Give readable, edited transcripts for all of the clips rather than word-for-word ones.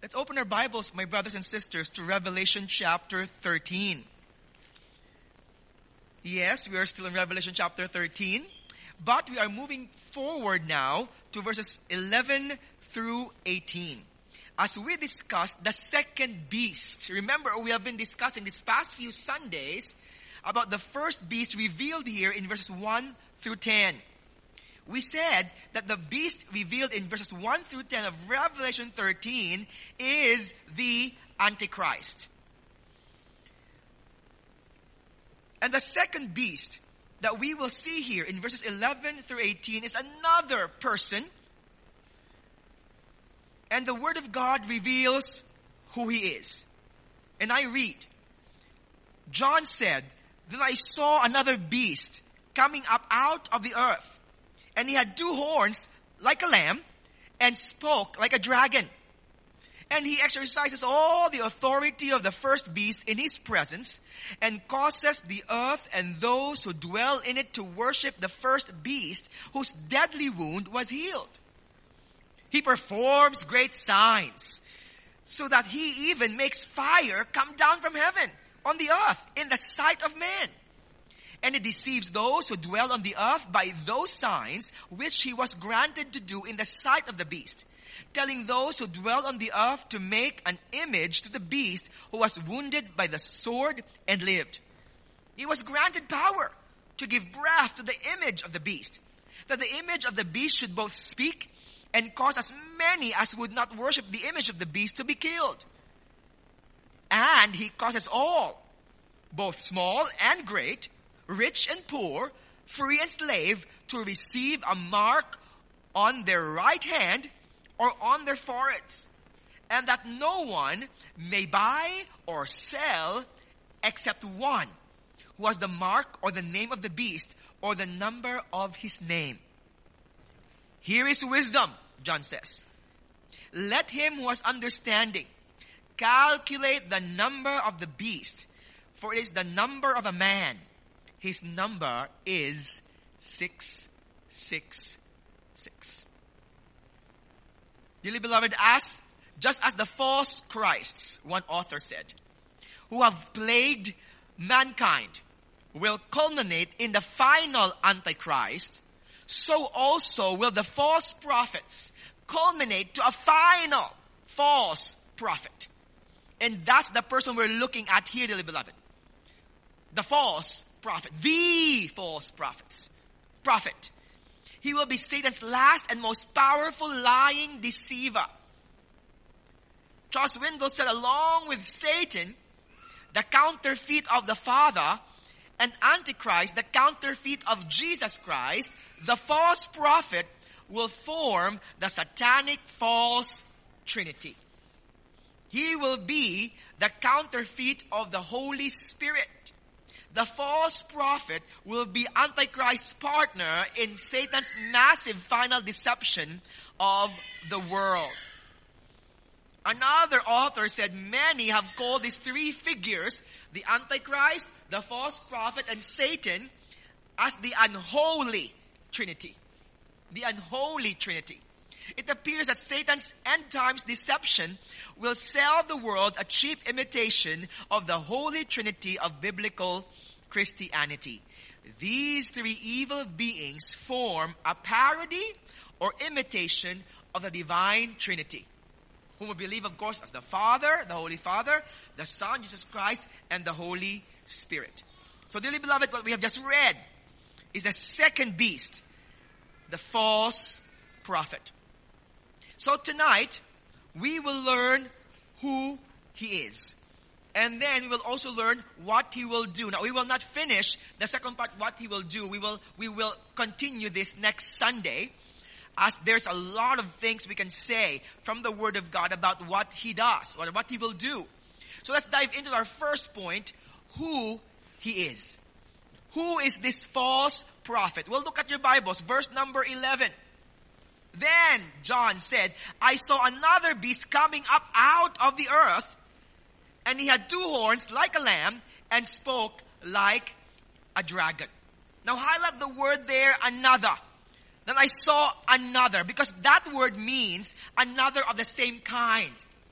Let's open our Bibles, my brothers and sisters, to Revelation chapter 13. Yes, we are still in Revelation chapter 13, but we are moving forward now to verses 11 through 18. As we discussed the second beast. Remember, we have been discussing these past few Sundays about the first beast revealed here in verses 1 through 10. We said that the beast revealed in verses 1 through 10 of Revelation 13 is the Antichrist. And the second beast that we will see here in verses 11 through 18 is another person. And the Word of God reveals who he is. And I read, John said, "Then I saw another beast coming up out of the earth. And he had 2 horns like a lamb and spoke like a dragon. And he exercises all the authority of the first beast in his presence and causes the earth and those who dwell in it to worship the first beast whose deadly wound was healed. He performs great signs so that he even makes fire come down from heaven on the earth in the sight of men. And he deceives those who dwell on the earth by those signs which he was granted to do in the sight of the beast, telling those who dwell on the earth to make an image to the beast who was wounded by the sword and lived. He was granted power to give breath to the image of the beast, that the image of the beast should both speak and cause as many as would not worship the image of the beast to be killed. And he causes all, both small and great, rich and poor, free and slave, to receive a mark on their right hand or on their foreheads, and that no one may buy or sell except one who has the mark or the name of the beast or the number of his name. Here is wisdom," John says. "Let him who has understanding calculate the number of the beast, for it is the number of a man. His number is 666. Dearly beloved, just as the false Christs, one author said, who have plagued mankind will culminate in the final Antichrist, so also will the false prophets culminate to a final false prophet. And that's the person we're looking at here, dearly beloved. The false prophet. The false prophet. He will be Satan's last and most powerful lying deceiver. Charles Swindoll said, along with Satan, the counterfeit of the Father, and Antichrist, the counterfeit of Jesus Christ, the false prophet will form the satanic false trinity. He will be the counterfeit of the Holy Spirit. The false prophet will be Antichrist's partner in Satan's massive final deception of the world. Another author said many have called these 3 figures, the Antichrist, the false prophet, and Satan, as the unholy trinity. The unholy trinity. It appears that Satan's end times deception will sell the world a cheap imitation of the holy trinity of biblical Christianity. These 3 evil beings form a parody or imitation of the divine trinity, whom we believe, of course, as the Father, the Holy Father, the Son, Jesus Christ, and the Holy Spirit. So, dearly beloved, what we have just read is the second beast, the false prophet. So tonight, we will learn who he is. And then we will also learn what he will do. Now, we will not finish the second part, what he will do. We will continue this next Sunday, as there's a lot of things we can say from the Word of God about what he does, or what he will do. So let's dive into our first point, who he is. Who is this false prophet? Well, look at your Bibles, verse number 11. Then John said, "I saw another beast coming up out of the earth, and he had 2 horns like a lamb and spoke like a dragon." Now highlight the word there, another. Then I saw another, because that word means another of the same kind.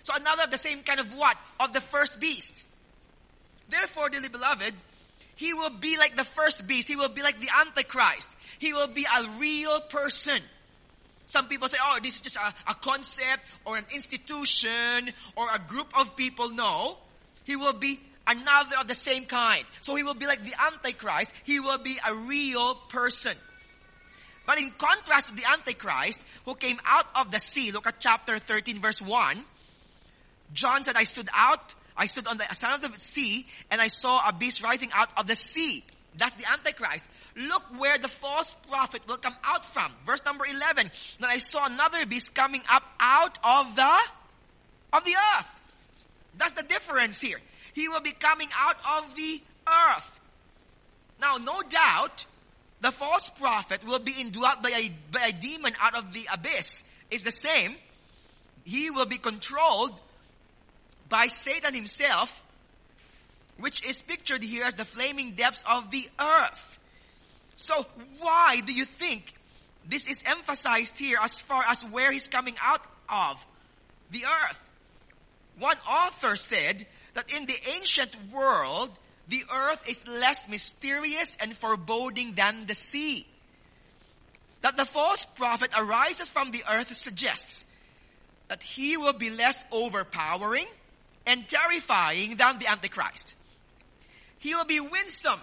So another of the same kind of what? Of the first beast. Therefore, dearly beloved, he will be like the first beast. He will be like the Antichrist. He will be a real person. Some people say, oh, this is just a concept or an institution or a group of people. No. He will be another of the same kind. So he will be like the Antichrist. He will be a real person. But in contrast to the Antichrist, who came out of the sea, look at chapter 13, verse 1. John said, I stood on the side of the sea, and I saw a beast rising out of the sea. That's the Antichrist. Look where the false prophet will come out from. Verse number 11. Then I saw another beast coming up out of the earth. That's the difference here. He will be coming out of the earth. Now, no doubt, the false prophet will be indwelt by a demon out of the abyss. It's the same. He will be controlled by Satan himself, which is pictured here as the flaming depths of the earth. So why do you think this is emphasized here as far as where he's coming out of? The earth. One author said that in the ancient world, the earth is less mysterious and foreboding than the sea. That the false prophet arises from the earth suggests that he will be less overpowering and terrifying than the Antichrist. He will be winsome.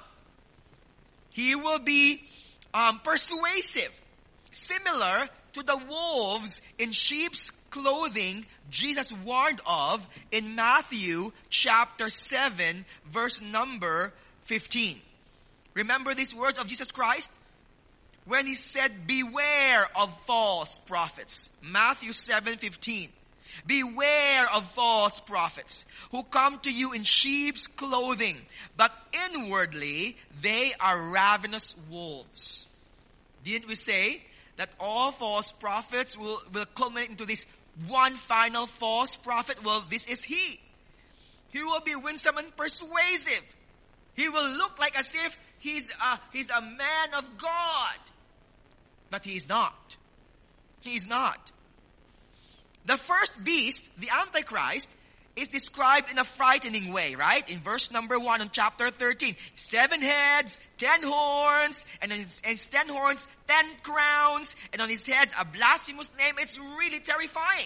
He will be persuasive, similar to the wolves in sheep's clothing Jesus warned of in Matthew chapter 7, verse number 15. Remember these words of Jesus Christ? When he said, beware of false prophets. Matthew 7:15. Beware of false prophets who come to you in sheep's clothing, but inwardly they are ravenous wolves. Didn't we say that all false prophets will culminate into this one final false prophet? Well, this is he. He will be winsome and persuasive. He will look like as if he's a man of God. But he is not. He is not. The first beast, the Antichrist, is described in a frightening way, right? In verse number 1 on chapter 13. 7 heads, 10 horns, and on his 10 horns, 10 crowns, and on his heads a blasphemous name. It's really terrifying.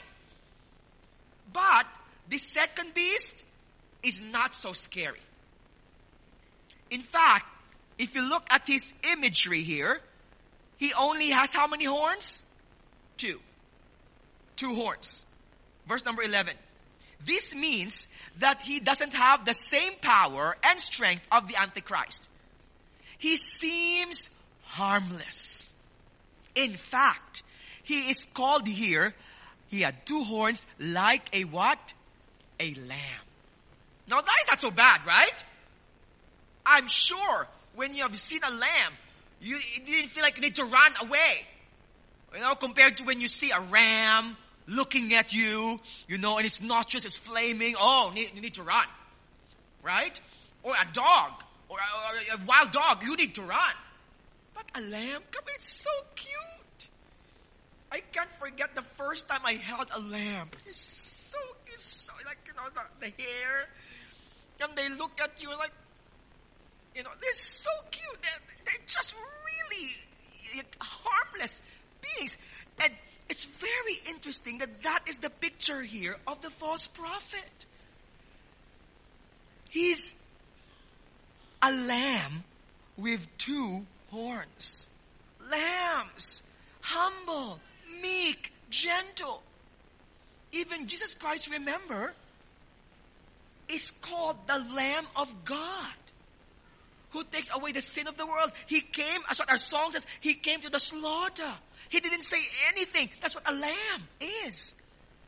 But the second beast is not so scary. In fact, if you look at his imagery here, he only has how many horns? 2. 2 horns. Verse number 11. This means that he doesn't have the same power and strength of the Antichrist. He seems harmless. In fact, he is called here, he had 2 horns like a what? A lamb. Now that is not so bad, right? I'm sure when you have seen a lamb, you didn't feel like you need to run away. You know, compared to when you see a ram looking at you, you know, and its nostrils is flaming. Oh, you need to run. Right? Or a dog. Or a wild dog. You need to run. But a lamb, come on, it's so cute. I can't forget the first time I held a lamb. It's so like, you know, the hair. And they look at you like, you know, they're so cute. They're just really harmless beings. And it's very interesting that is the picture here of the false prophet. He's a lamb with 2 horns. Lambs, humble, meek, gentle. Even Jesus Christ, remember, is called the Lamb of God, who takes away the sin of the world. He came, as what our song says, he came to the slaughter. He didn't say anything. That's what a lamb is.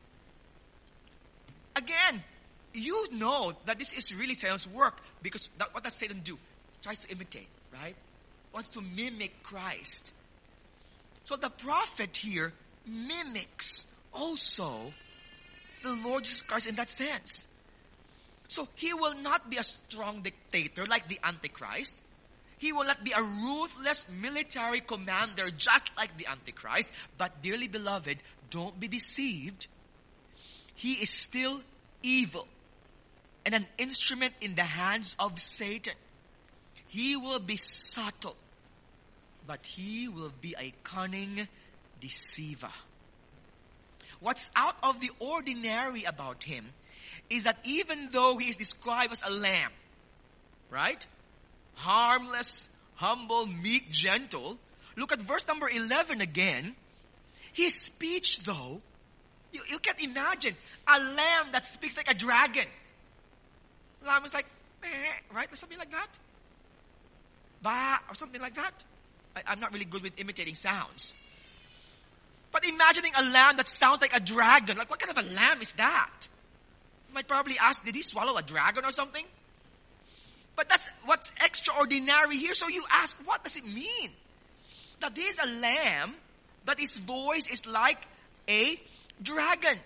Again, you know that this is really Satan's work, because what does Satan do? Tries to imitate, right? Wants to mimic Christ. So the prophet here mimics also the Lord Jesus Christ in that sense. So he will not be a strong dictator like the Antichrist. He will not be a ruthless military commander just like the Antichrist. But dearly beloved, don't be deceived. he is still evil and an instrument in the hands of Satan. He will be subtle, but he will be a cunning deceiver. What's out of the ordinary about him is that even though he is described as a lamb, right? Harmless, humble, meek, gentle. Look at verse number 11 again. His speech though, you can't imagine a lamb that speaks like a dragon. Lamb is like, right? Something like that. Ba, or something like that. I'm not really good with imitating sounds. But imagining a lamb that sounds like a dragon, like what kind of a lamb is that? You might probably ask, did he swallow a dragon or something? But that's what's extraordinary here. So you ask, what does it mean? That there's a lamb, but his voice is like a dragon.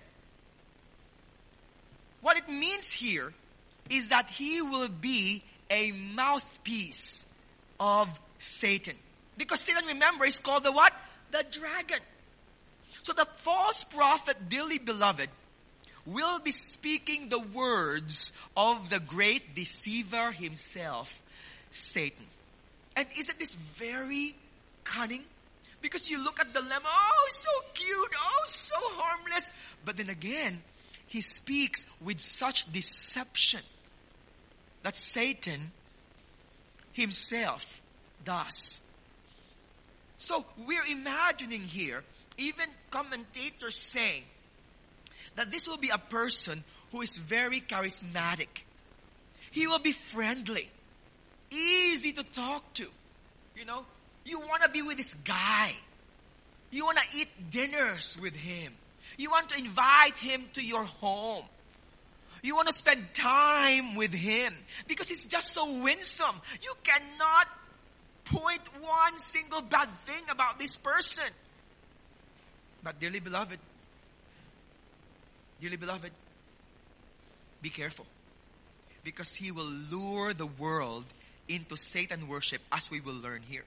What it means here is that he will be a mouthpiece of Satan. Because Satan, remember, is called the what? The dragon. So the false prophet, dearly beloved, will be speaking the words of the great deceiver himself, Satan. And isn't this very cunning? Because you look at the lamb, oh, so cute, oh, so harmless. But then again, he speaks with such deception that Satan himself does. So we're imagining here, even commentators saying, that this will be a person who is very charismatic. He will be friendly, easy to talk to. You know, you want to be with this guy. You want to eat dinners with him. You want to invite him to your home. You want to spend time with him because he's just so winsome. You cannot point one single bad thing about this person. But dearly beloved, be careful. Because he will lure the world into Satan worship, as we will learn here.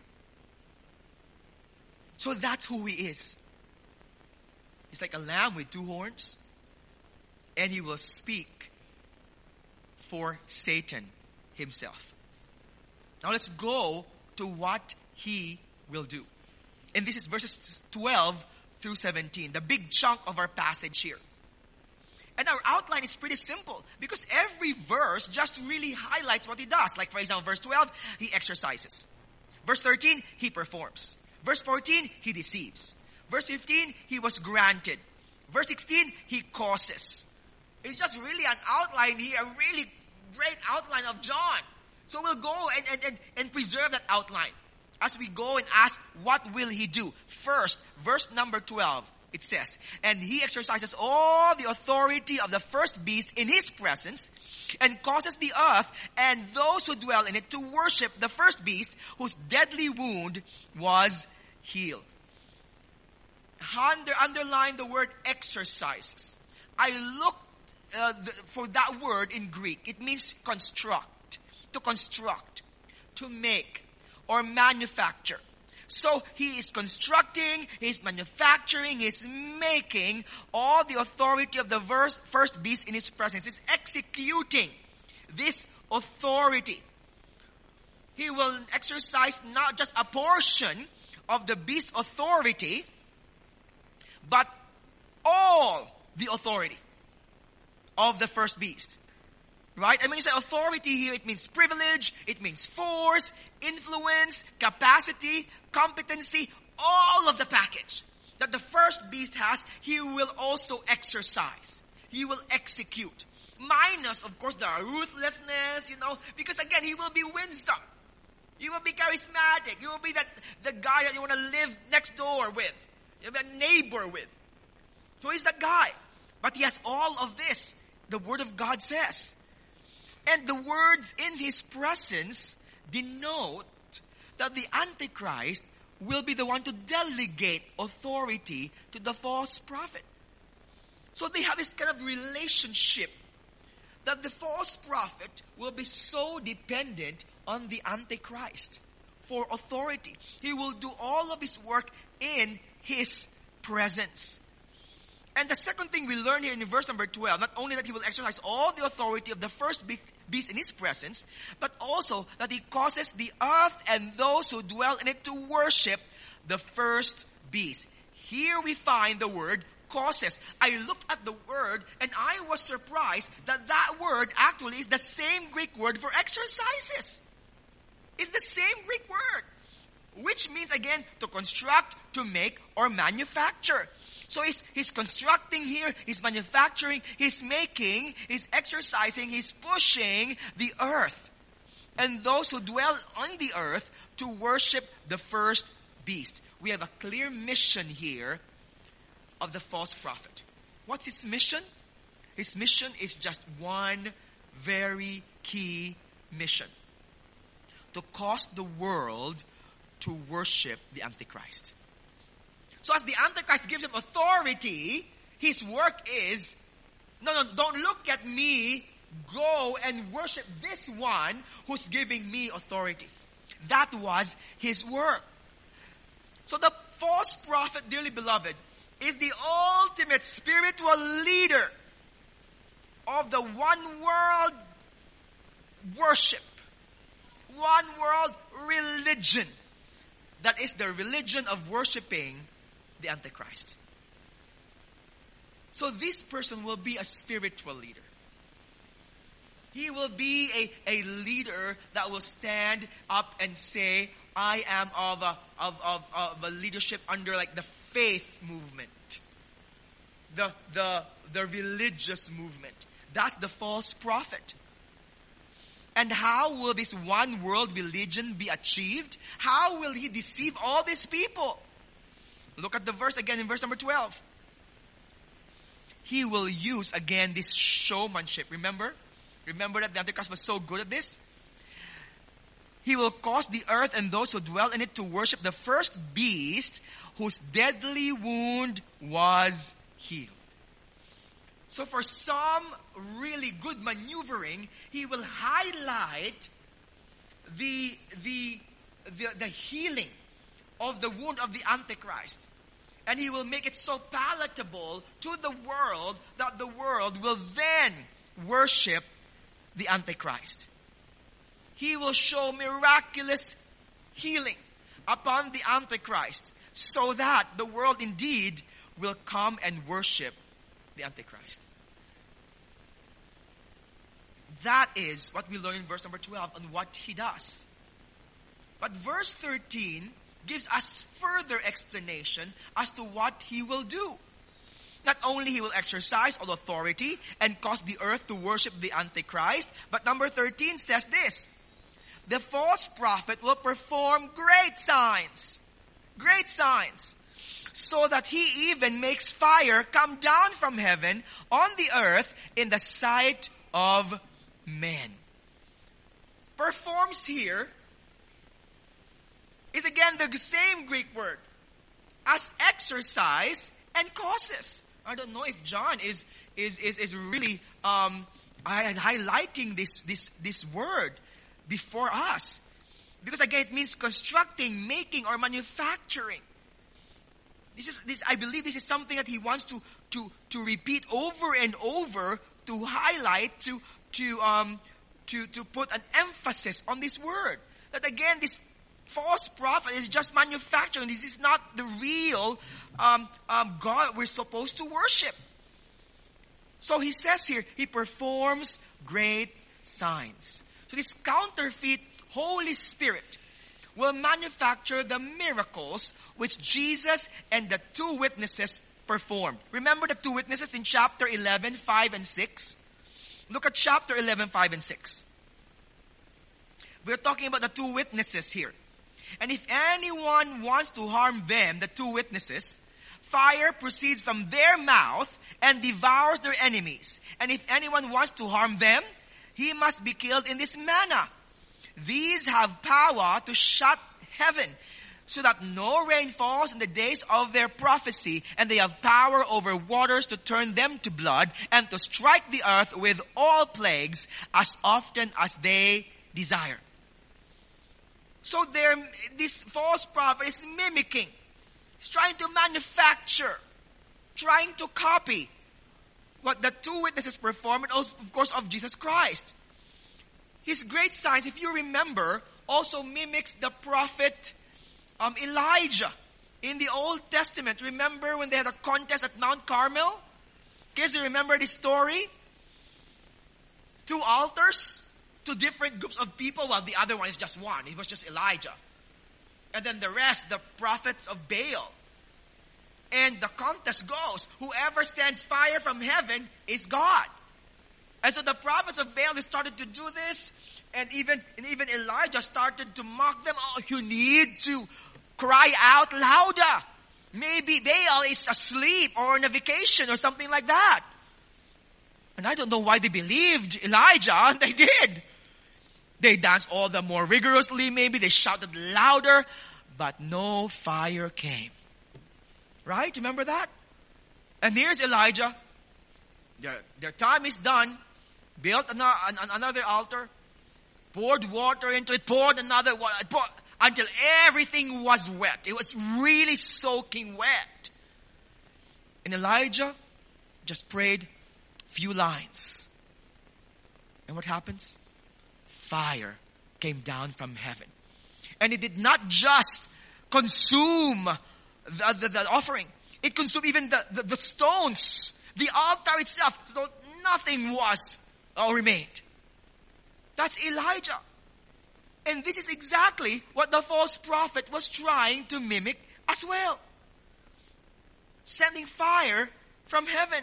So that's who he is. He's like a lamb with two horns. And he will speak for Satan himself. Now let's go to what he will do. And this is verses 12 through 17, the big chunk of our passage here. And our outline is pretty simple because every verse just really highlights what he does. Like for example, verse 12, he exercises. Verse 13, he performs. Verse 14, he deceives. Verse 15, he was granted. Verse 16, he causes. It's just really an outline here, a really great outline of John. So we'll go and preserve that outline as we go and ask, what will he do? First, verse number 12. It says, and he exercises all the authority of the first beast in his presence and causes the earth and those who dwell in it to worship the first beast whose deadly wound was healed. Underline the word exercises. I looked for that word in Greek. It means construct, to make, or manufacture. So he is constructing, he's manufacturing, he's making all the authority of the first beast in his presence. He's executing this authority. He will exercise not just a portion of the beast's authority, but all the authority of the first beast. Right? And when you say authority here, it means privilege, it means force, influence, capacity, competency, all of the package that the first beast has, he will also exercise. He will execute. Minus, of course, the ruthlessness, because again, he will be winsome. He will be charismatic. He will be the guy that you want to live next door with. You have a neighbor with. So he's that guy. But he has all of this, the Word of God says. And the words in his presence denote that the Antichrist will be the one to delegate authority to the false prophet. So they have this kind of relationship that the false prophet will be so dependent on the Antichrist for authority. He will do all of his work in his presence. And the second thing we learn here in verse number 12, not only that he will exercise all the authority of the first beast in his presence, but also that he causes the earth and those who dwell in it to worship the first beast. Here we find the word causes. I looked at the word and I was surprised that that word actually is the same Greek word for exercises. It's the same Greek word, which means again to construct, to make, or manufacture. So he's constructing here, he's manufacturing, he's making, he's exercising, he's pushing the earth and those who dwell on the earth to worship the first beast. We have a clear mission here of the false prophet. What's his mission? His mission is just one very key mission: to cause the world to worship the Antichrist. So as the Antichrist gives him authority, his work is, no, don't look at me, go and worship this one who's giving me authority. That was his work. So the false prophet, dearly beloved, is the ultimate spiritual leader of the one world worship, one world religion. That is the religion of worshiping the Antichrist. So this person will be a spiritual leader. He will be a leader that will stand up and say, I am of a leadership under like the faith movement, the religious movement. That's the false prophet. And how will this one world religion be achieved? How will he deceive all these people? Look at the verse again in verse number 12. He will use again this showmanship. Remember that the Antichrist was so good at this? He will cause the earth and those who dwell in it to worship the first beast whose deadly wound was healed. So for some really good maneuvering, he will highlight the healing of the wound of the Antichrist. And he will make it so palatable to the world that the world will then worship the Antichrist. He will show miraculous healing upon the Antichrist so that the world indeed will come and worship the Antichrist. That is what we learn in verse number 12 on what he does. But verse 13 gives us further explanation as to what he will do. Not only he will exercise all authority and cause the earth to worship the Antichrist, but number 13 says this: the false prophet will perform great signs, so that he even makes fire come down from heaven on the earth in the sight of men. Performs here is again the same Greek word as exercise and causes. I don't know if John is really highlighting this word before us, because again it means constructing, making, or manufacturing. I believe this is something that he wants to repeat over and over, to highlight, to put an emphasis on this word. That again, this false prophet is just manufacturing. This is not the real God we're supposed to worship. So he says here, he performs great signs. So this counterfeit Holy Spirit will manufacture the miracles which Jesus and the two witnesses performed. Remember the two witnesses in chapter 11, 5 and 6? Look at chapter 11, 5 and 6. We're talking about the two witnesses here. And if anyone wants to harm them, the two witnesses, fire proceeds from their mouth and devours their enemies. And if anyone wants to harm them, he must be killed in this manner. These have power to shut heaven, so that no rain falls in the days of their prophecy, and they have power over waters to turn them to blood, and to strike the earth with all plagues as often as they desire. So this false prophet is mimicking. He's trying to manufacture trying to copy what the two witnesses performed, and also, of course, of Jesus Christ. His great signs, if you remember, also mimics the prophet Elijah in the Old Testament. Remember when they had a contest at Mount Carmel? Guys, you remember this story? 2 altars, 2 different groups of people. Well, the other one is just one. It was just Elijah. And then the rest, the prophets of Baal. And the contest goes, whoever sends fire from heaven is God. And so the prophets of Baal, they started to do this. And even Elijah started to mock them. Oh, you need to cry out louder. Maybe Baal is asleep or on a vacation or something like that. And I don't know why they believed Elijah. And they did. They danced all the more rigorously. Maybe they shouted louder. But no fire came. Right? Remember that? And here's Elijah. Their time is done. Built another altar. Poured water into it. Poured another water. Until everything was wet. It was really soaking wet. And Elijah just prayed a few lines. And what happens? Fire came down from heaven. And it did not just consume the offering. It consumed even the stones. The altar itself. So nothing was or remained. That's Elijah. And this is exactly what the false prophet was trying to mimic as well. Sending fire from heaven.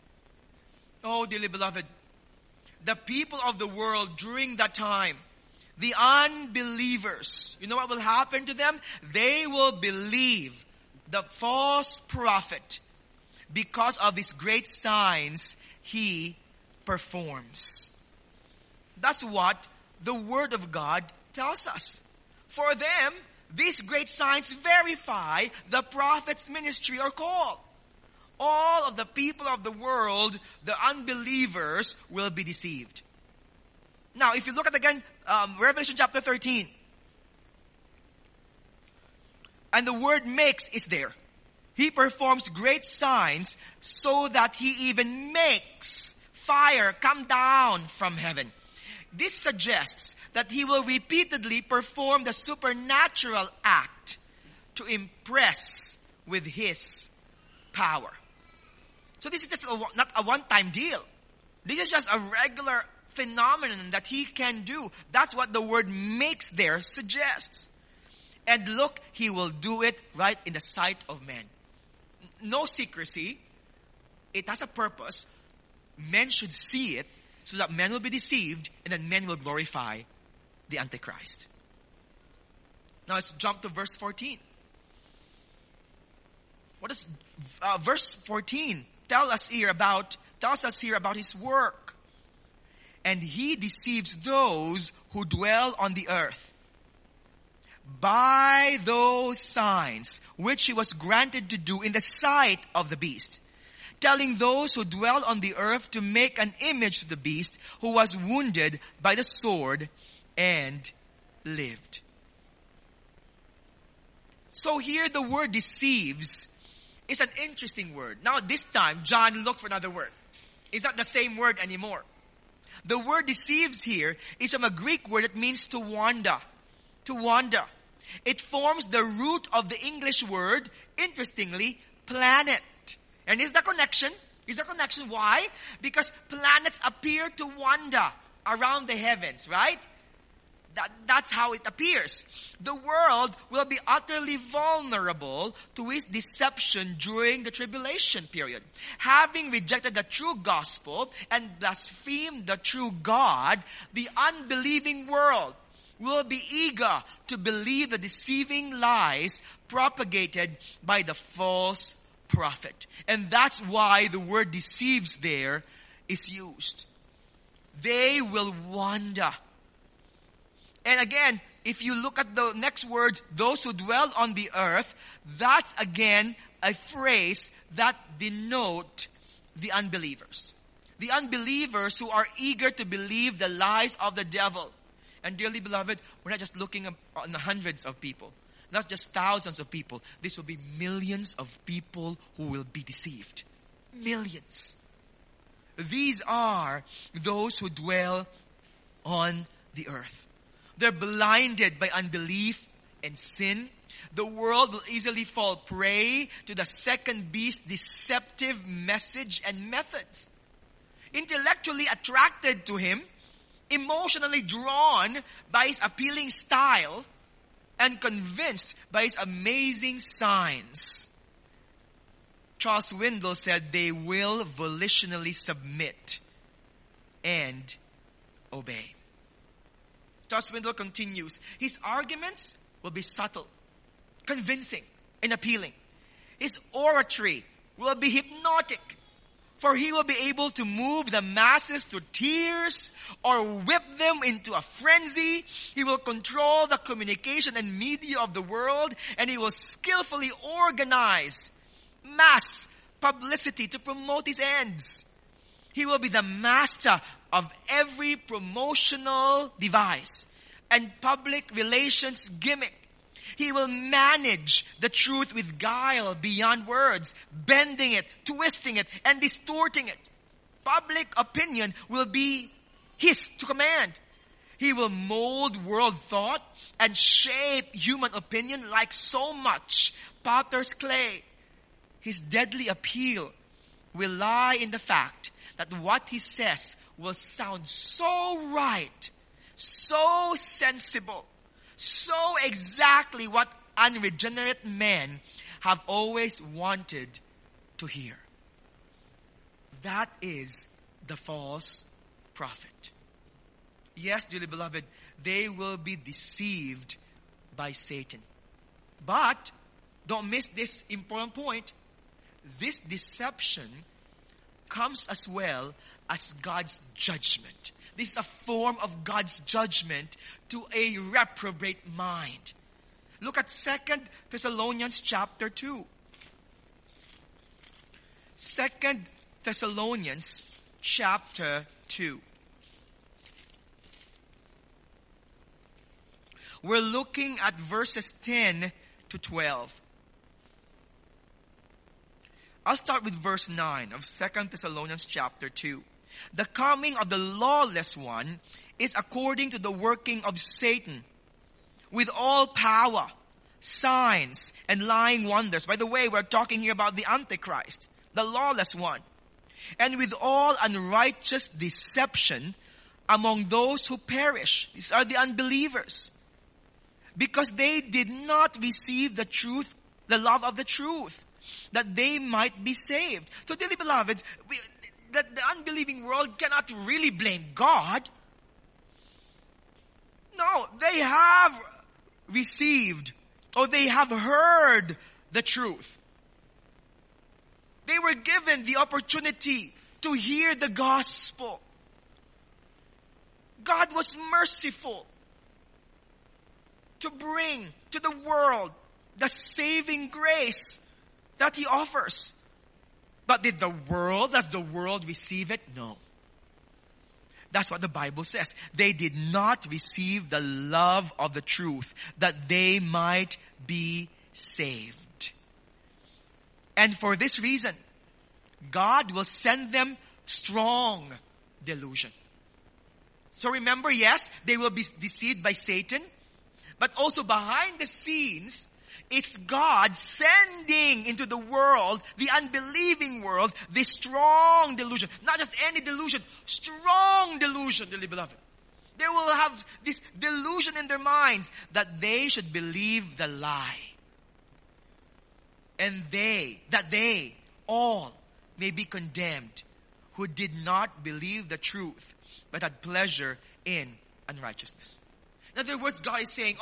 Oh, dearly beloved, the people of the world during that time, the unbelievers, you know what will happen to them? They will believe the false prophet because of these great signs he performs. That's what the Word of God tells us. For them, these great signs verify the prophet's ministry or call. All of the people of the world, the unbelievers, will be deceived. Now, if you look at again, Revelation chapter 13. And the word makes is there. He performs great signs so that he even makes fire come down from heaven. This suggests that he will repeatedly perform the supernatural act to impress with his power. So this is just not a one-time deal. This is just a regular phenomenon that he can do. That's what the word makes there suggests. And look, he will do it right in the sight of men. No secrecy. It has a purpose. Men should see it so that men will be deceived and then men will glorify the Antichrist. Now let's jump to verse 14. What does verse 14 tells us here about his work? And he deceives those who dwell on the earth by those signs which he was granted to do in the sight of the beast, telling those who dwell on the earth to make an image to the beast who was wounded by the sword and lived. So here the word deceives is an interesting word. Now this time, John looked for another word. It's not the same word anymore. The word deceives here is from a Greek word that means to wander. To wander. It forms the root of the English word, interestingly, planet. And here's the connection. Why? Because planets appear to wander around the heavens, right? That's how it appears. The world will be utterly vulnerable to his deception during the tribulation period. Having rejected the true gospel and blasphemed the true God, the unbelieving world will be eager to believe the deceiving lies propagated by the false prophet. And that's why the word deceives there is used. They will wander. And again, if you look at the next words, those who dwell on the earth, that's again a phrase that denote the unbelievers. The unbelievers who are eager to believe the lies of the devil. And dearly beloved, we're not just looking on the hundreds of people. not just thousands of people. This will be millions of people who will be deceived. Millions. These are those who dwell on the earth. They're blinded by unbelief and sin. The world will easily fall prey to the second beast's deceptive message and methods. Intellectually attracted to him, emotionally drawn by his appealing style, and convinced by his amazing signs. Charles Swindoll said they will volitionally submit and obey. Charles Swindoll continues, his arguments will be subtle, convincing, and appealing. His oratory will be hypnotic, for he will be able to move the masses to tears or whip them into a frenzy. He will control the communication and media of the world, and he will skillfully organize mass publicity to promote his ends. He will be the master of every promotional device and public relations gimmick. He will manage the truth with guile beyond words, bending it, twisting it, and distorting it. Public opinion will be his to command. He will mold world thought and shape human opinion like so much potter's clay. His deadly appeal will lie in the fact that what he says will sound so right, so sensible, so exactly what unregenerate men have always wanted to hear. That is the false prophet. Yes, dearly beloved, they will be deceived by Satan. But don't miss this important point. This deception comes as well as God's judgment. This is a form of God's judgment to a reprobate mind. Look at 2 Thessalonians chapter 2. 2 Thessalonians chapter 2. We're looking at verses 10 to 12. I'll start with verse 9 of 2 Thessalonians chapter 2. The coming of the lawless one is according to the working of Satan, with all power, signs, and lying wonders. By the way, we're talking here about the Antichrist, the lawless one. And with all unrighteous deception among those who perish. These are the unbelievers. Because they did not receive the truth, the love of the truth, that they might be saved. So, dearly beloved, the unbelieving world cannot really blame God. No, they have received or they have heard the truth. They were given the opportunity to hear the gospel. God was merciful to bring to the world the saving grace that He offers. But does the world receive it? No. That's what the Bible says. They did not receive the love of the truth that they might be saved. And for this reason, God will send them strong delusion. So remember, yes, they will be deceived by Satan, but also behind the scenes, it's God sending into the world, the unbelieving world, this strong delusion. Not just any delusion, strong delusion, dearly beloved. They will have this delusion in their minds that they should believe the lie. And that they all may be condemned who did not believe the truth, but had pleasure in unrighteousness. In other words, God is saying,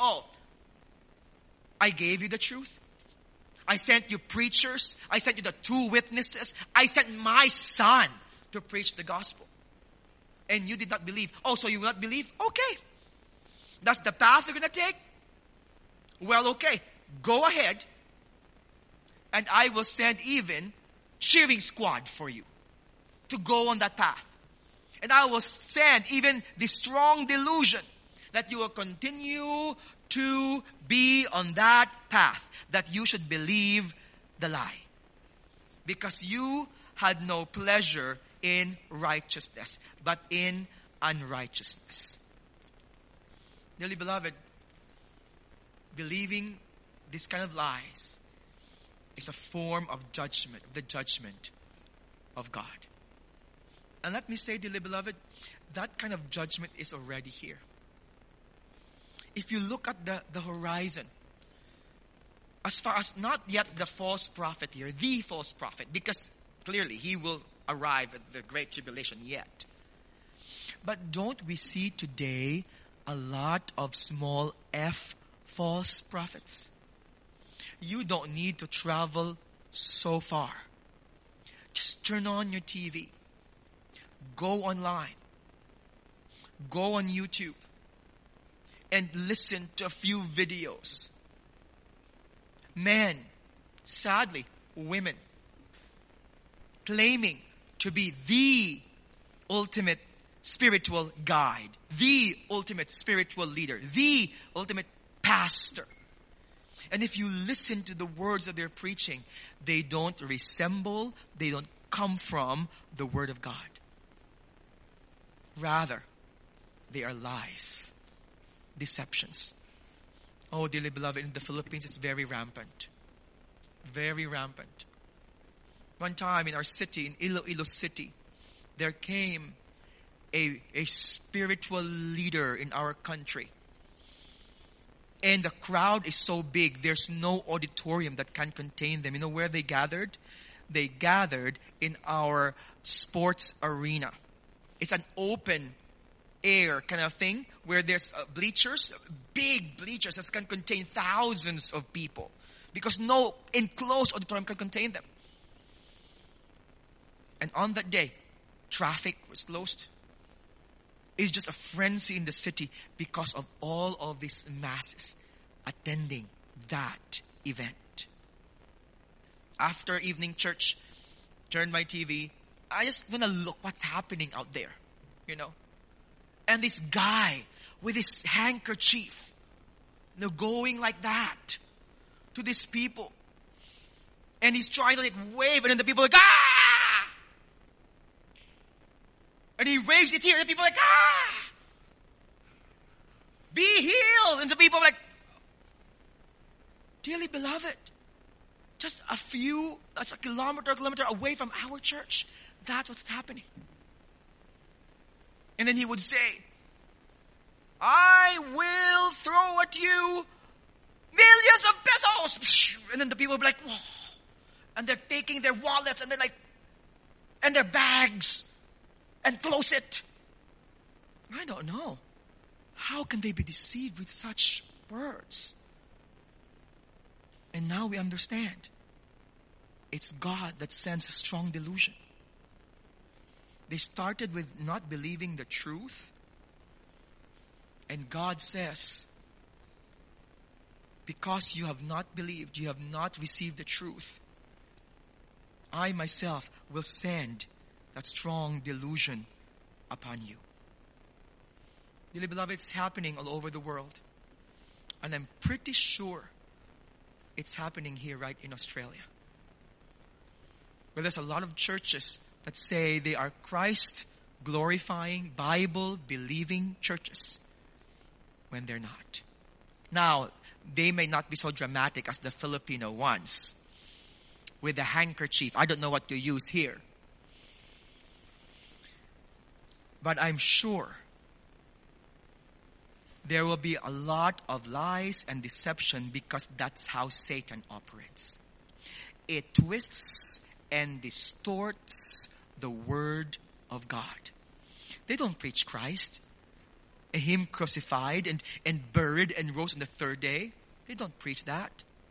I gave you the truth. I sent you preachers. I sent you the 2 witnesses. I sent my son to preach the gospel. And you did not believe. So you will not believe? Okay. That's the path you're going to take? Well, okay. Go ahead. And I will send even cheering squad for you to go on that path. And I will send even the strong delusion that you will continue to be on that path that you should believe the lie. Because you had no pleasure in righteousness, but in unrighteousness. Dearly beloved, believing this kind of lies is a form of judgment, the judgment of God. And let me say, dearly beloved, that kind of judgment is already here. If you look at the horizon, as far as not yet the false prophet here, the false prophet, because clearly he will arrive at the great tribulation yet. But don't we see today a lot of small f false prophets? You don't need to travel so far. Just turn on your TV. Go online. Go on YouTube. And listen to a few videos. Men, sadly, women, claiming to be the ultimate spiritual guide, the ultimate spiritual leader, the ultimate pastor. And if you listen to the words that they're preaching, they don't resemble, they don't come from the Word of God. Rather, they are lies, deceptions. Oh, dearly beloved, in the Philippines, it's very rampant. Very rampant. One time in our city, in Iloilo City, there came a spiritual leader in our country. And the crowd is so big, there's no auditorium that can contain them. You know where they gathered? They gathered in our sports arena. It's an open air kind of thing where there's bleachers, big bleachers that can contain thousands of people. Because no enclosed auditorium can contain them. And on that day, traffic was closed. It's just a frenzy in the city because of all of these masses attending that event. After evening church, turned my TV. I just want to look what's happening out there, you know. And this guy with his handkerchief, you know, going like that to these people. And he's trying to like wave, and then the people are like, ah! And he waves it here, and the people are like, ah! Be healed! And the people are like, dearly beloved, just a few, that's a kilometer away from our church. That's what's happening. And then he would say, I will throw at you millions of pesos. And then the people would be like, whoa. And they're taking their wallets and they're like, and their bags and close it. I don't know. How can they be deceived with such words? And now we understand. It's God that sends a strong delusion. They started with not believing the truth. And God says, because you have not believed, you have not received the truth, I myself will send that strong delusion upon you. Dearly beloved, it's happening all over the world. And I'm pretty sure it's happening here right in Australia. Where there's a lot of churches that say they are Christ-glorifying, Bible-believing churches when they're not. Now, they may not be so dramatic as the Filipino ones with the handkerchief. I don't know what you use here. But I'm sure there will be a lot of lies and deception because that's how Satan operates. It twists and distorts the Word of God. They don't preach Christ, Him crucified and buried and rose on the third day. They don't preach that.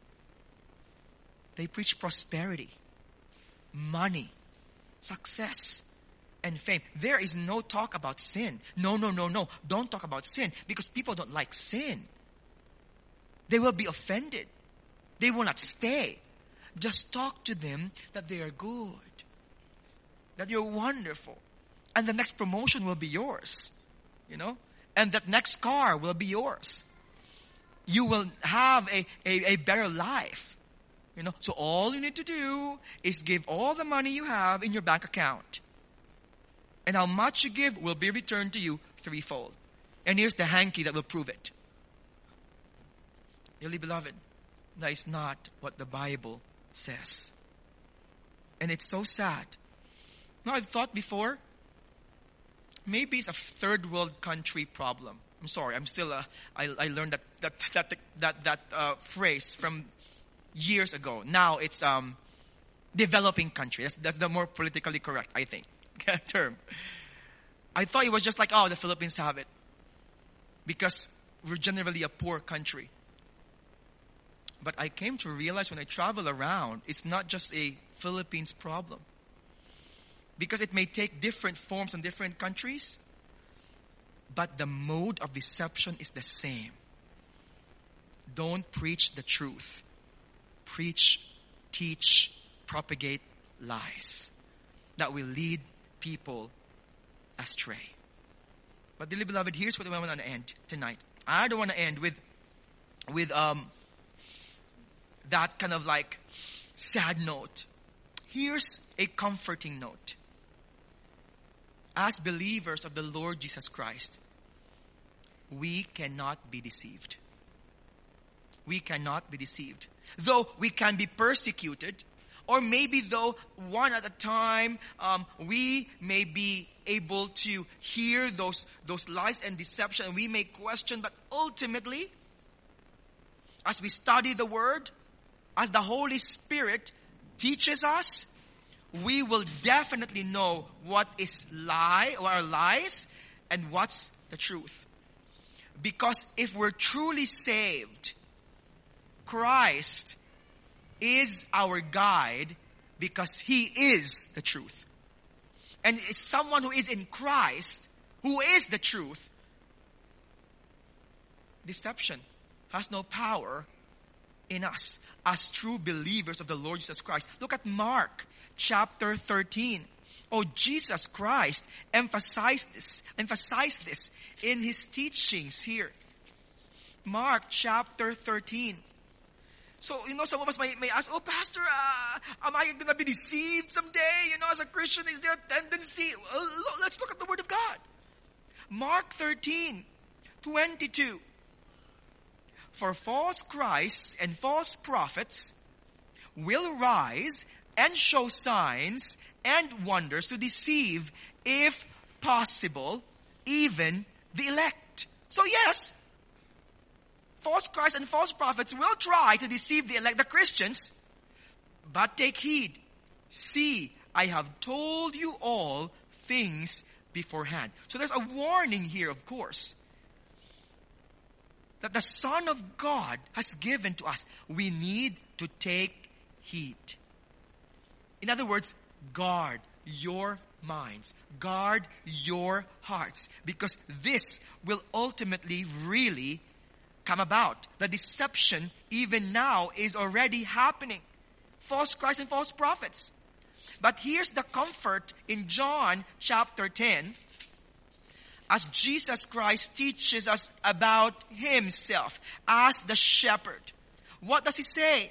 They preach prosperity, money, success, and fame. There is no talk about sin. No. Don't talk about sin because people don't like sin. They will be offended. They will not stay. Just talk to them that they are good, that you're wonderful, and the next promotion will be yours, you know, and that next car will be yours. you will have a better life. So all you need to do is give all the money you have in your bank account. And how much you give will be returned to you threefold. And here's the hanky that will prove it. Dearly beloved, that is not what the Bible says. And it's so sad. Now, I've thought before, maybe it's a third world country problem. I'm sorry, I'm still I learned that phrase from years ago. Now it's developing country. That's the more politically correct, I think, term. I thought it was just like, the Philippines have it, because we're generally a poor country. But I came to realize when I travel around, it's not just a Philippines problem. Because it may take different forms in different countries, but the mode of deception is the same. Don't preach the truth. Preach, teach, propagate lies that will lead people astray. But dearly beloved, here's what I want to end tonight. I don't want to end with that kind of like sad note. Here's a comforting note. As believers of the Lord Jesus Christ, we cannot be deceived. We cannot be deceived. Though we can be persecuted, or maybe though one at a time, we may be able to hear those lies and deception, and we may question, but ultimately, as we study the Word, as the Holy Spirit teaches us, we will definitely know what is lie or are lies and what's the truth. Because if we're truly saved, Christ is our guide because He is the truth. And it's someone who is in Christ, who is the truth. Deception has no power in us as true believers of the Lord Jesus Christ. Look at Mark chapter 13. Jesus Christ emphasized this in His teachings here. Mark chapter 13. So, some of us may ask, Pastor, am I going to be deceived someday? As a Christian, is there a tendency? Let's look at the Word of God. Mark 13:22. For false Christs and false prophets will rise and show signs and wonders to deceive, if possible, even the elect. So yes, false Christs and false prophets will try to deceive the elect, the Christians. But take heed. See, I have told you all things beforehand. So there's a warning here, of course, that the Son of God has given to us. We need to take heed. In other words, guard your minds. Guard your hearts. Because this will ultimately really come about. The deception even now is already happening. False Christ and false prophets. But here's the comfort in John chapter 10. As Jesus Christ teaches us about Himself as the shepherd. What does He say?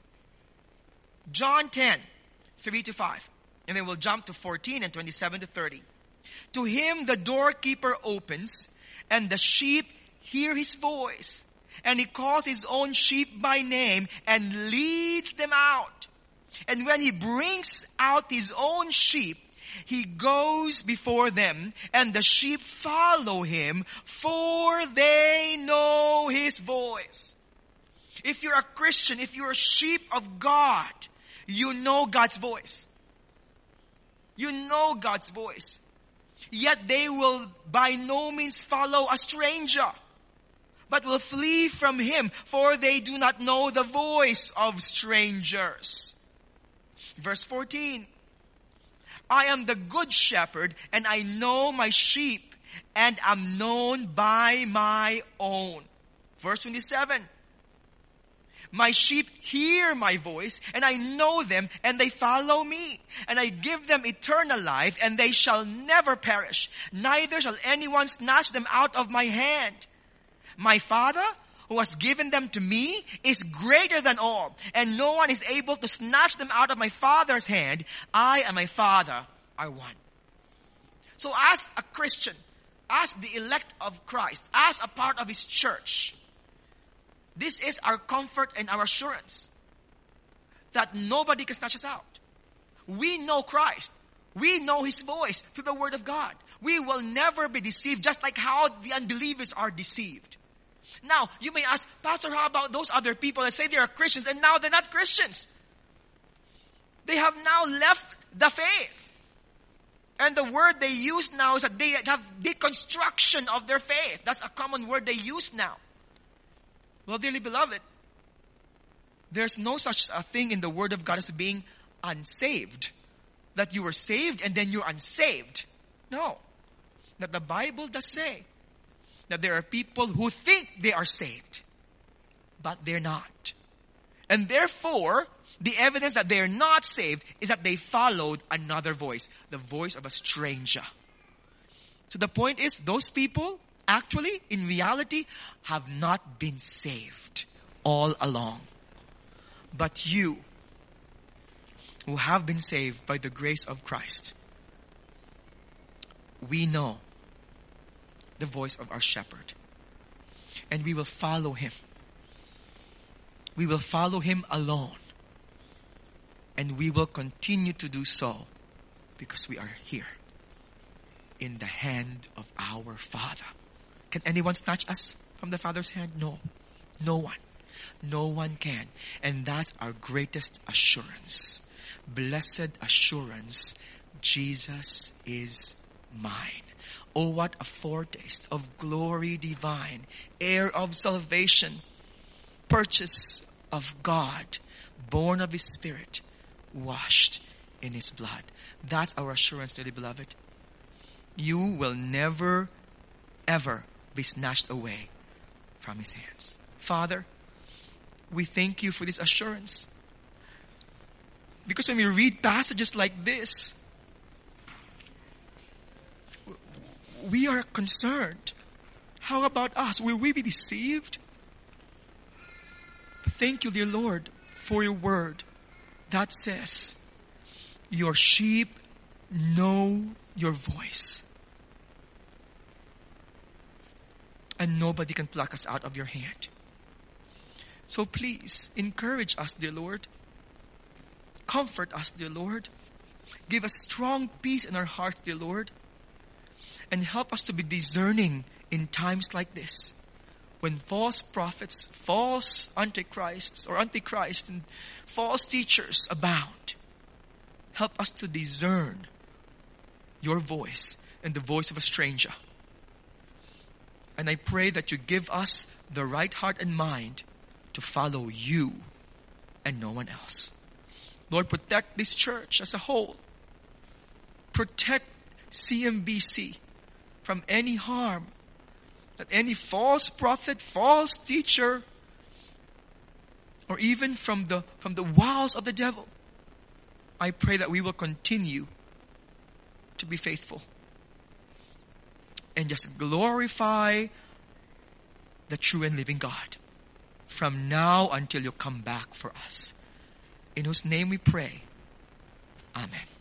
John 10:3-5. And then we'll jump to 14 and 27-30. To Him the doorkeeper opens, and the sheep hear His voice. And He calls His own sheep by name and leads them out. And when He brings out His own sheep, He goes before them, and the sheep follow Him, for they know His voice. If you're a Christian, if you're a sheep of God, you know God's voice. You know God's voice. Yet they will by no means follow a stranger, but will flee from him, for they do not know the voice of strangers. Verse 14. I am the good shepherd, and I know my sheep, and am known by my own. Verse 27. My sheep hear my voice, and I know them, and they follow me. And I give them eternal life, and they shall never perish. Neither shall anyone snatch them out of my hand. My Father, who has given them to me is greater than all, and no one is able to snatch them out of my Father's hand. I and my Father are one. So as a Christian, as the elect of Christ, as a part of His church, this is our comfort and our assurance that nobody can snatch us out. We know Christ. We know His voice through the Word of God. We will never be deceived, just like how the unbelievers are deceived. Now, you may ask, Pastor, how about those other people that say they are Christians and now they're not Christians? They have now left the faith. And the word they use now is that they have deconstruction of their faith. That's a common word they use now. Well, dearly beloved, there's no such a thing in the Word of God as being unsaved. That you were saved and then you're unsaved. No. That the Bible does say that there are people who think they are saved, but they're not. And therefore, the evidence that they are not saved is that they followed another voice, the voice of a stranger. So the point is, those people actually, in reality, have not been saved all along. But you, who have been saved by the grace of Christ, we know the voice of our shepherd. And we will follow Him. We will follow Him alone. And we will continue to do so because we are here in the hand of our Father. Can anyone snatch us from the Father's hand? No. No one. No one can. And that's our greatest assurance. Blessed assurance, Jesus is mine. Oh, what a foretaste of glory divine, heir of salvation, purchase of God, born of His Spirit, washed in His blood. That's our assurance, dearly beloved. You will never, ever be snatched away from His hands. Father, we thank You for this assurance. Because when we read passages like this, we are concerned. How about us? Will we be deceived? Thank You, dear Lord, for Your word that says, Your sheep know Your voice. And nobody can pluck us out of Your hand. So please, encourage us, dear Lord. Comfort us, dear Lord. Give us strong peace in our hearts, dear Lord. And help us to be discerning in times like this, when false prophets, false antichrists and false teachers abound. Help us to discern Your voice and the voice of a stranger. And I pray that You give us the right heart and mind to follow You and no one else. Lord, protect this church as a whole. Protect CMBC from any harm that any false prophet, false teacher, or even from the wiles of the devil. I pray that we will continue to be faithful and just glorify the true and living God from now until You come back for us. In whose name we pray. Amen.